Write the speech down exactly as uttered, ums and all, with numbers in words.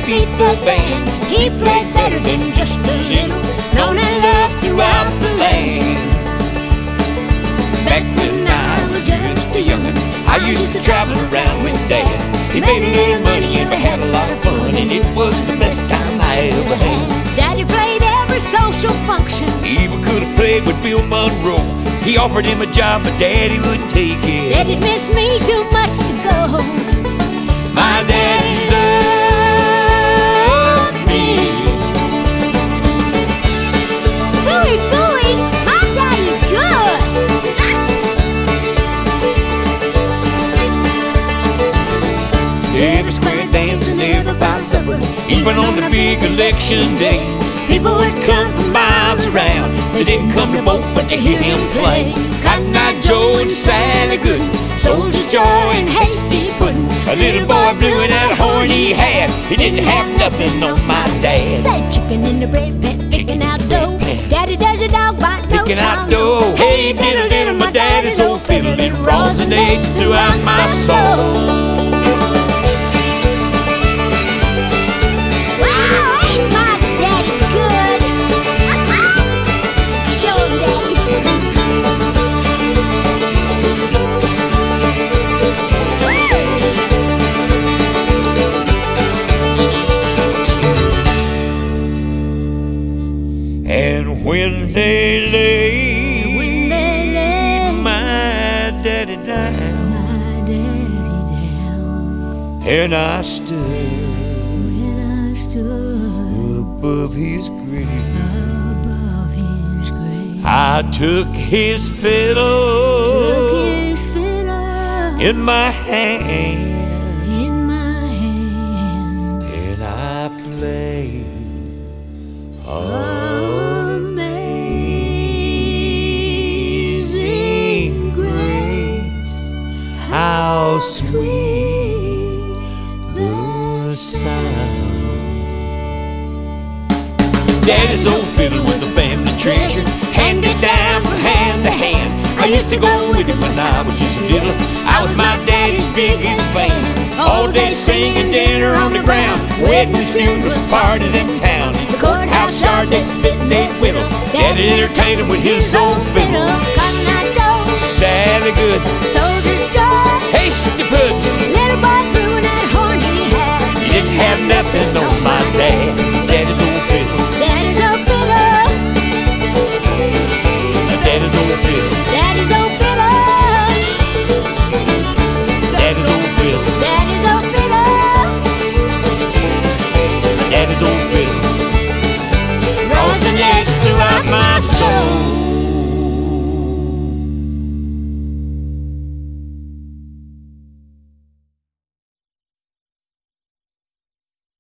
beat the band. He played better than just a little, known and loved throughout the land. Back when I was just a young'un, I used to travel around with Dad. He made a little money and we had a lot of fun, and it was the best time I ever had. Daddy played every social function. He even could have played with Bill Monroe. He offered him a job, but Daddy wouldn't take it. Said he'd miss me too much to go. My daddy loved me. Suey Booey, my daddy's good. Every square dance and everybody supper, even on the big election day, people would come from miles around. They didn't come to vote, but to hear him play. Cotton Eye Joe and Sally Gooden, Soldier's Joy and Hasty Puddin'. A little boy blew in that horn he had. He didn't have nothing on my dad. Said chicken in the bread pan, picking out dough. Daddy does your dog bite, no Picking out tongue. dough. Hey, diddle diddle, my daddy's old fiddle. It resonates throughout my soul. And when they lay, when they lay my daddy down, my daddy down, and I stood when I stood above his grave, above his grave, I took his fiddle, took his fiddle in my hand, in my hand, and I played. Amazing Grace, How sweet the sound. Daddy's old fiddle was a family treasure, handed down from hand to hand. I used to go with him when I was just little. I was my daddy's biggest fan. All day singing, dinner on the ground, weddings, funerals, parties in town. The courthouse yard, they spit and they whittle. Daddy entertained him with his old fiddle. Cotton Eye Joe, Sally Good, Soldier's Joy, Hasty Puddin'. little boy blew in that horn he had. He didn't have nothing on